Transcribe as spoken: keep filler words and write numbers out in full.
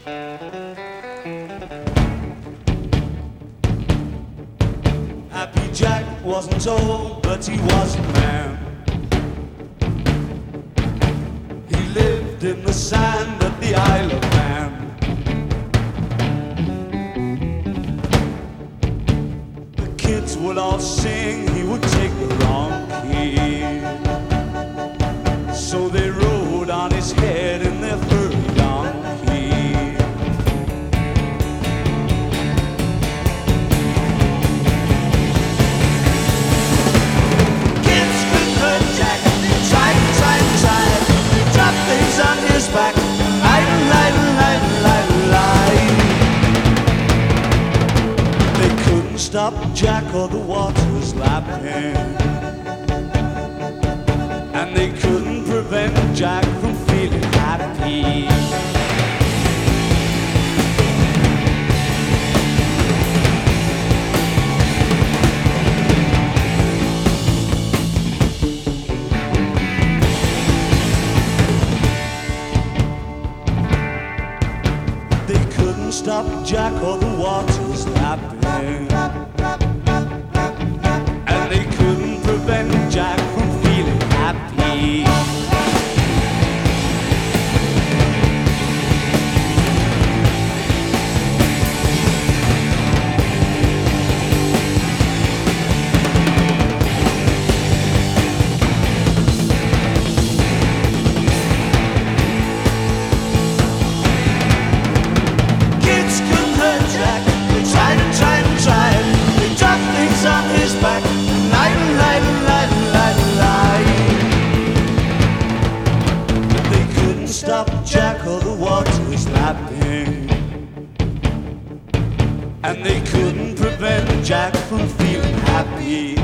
Happy Jack wasn't old, but he was a man. He lived in the sand at the Isle of Man. The kids would all sing, he would take the wrong key. So they rode on his head in their furry donkey. Kids could hurt Jack, they tried and tried and tried. They dropped things on his back, light, light, light, light, light. They couldn't stop Jack or the water was lapping. And they couldn't prevent Jack from feeling happy. They couldn't stop Jack or the water's lapping. And they couldn't prevent Jack from feeling happy. Kids couldn't hurt Jack, they tried and tried and tried. They dropped things on his back, light and light and light and light and light. They couldn't stop Jack or the water was lapping. And they couldn't prevent Jack from feeling happy.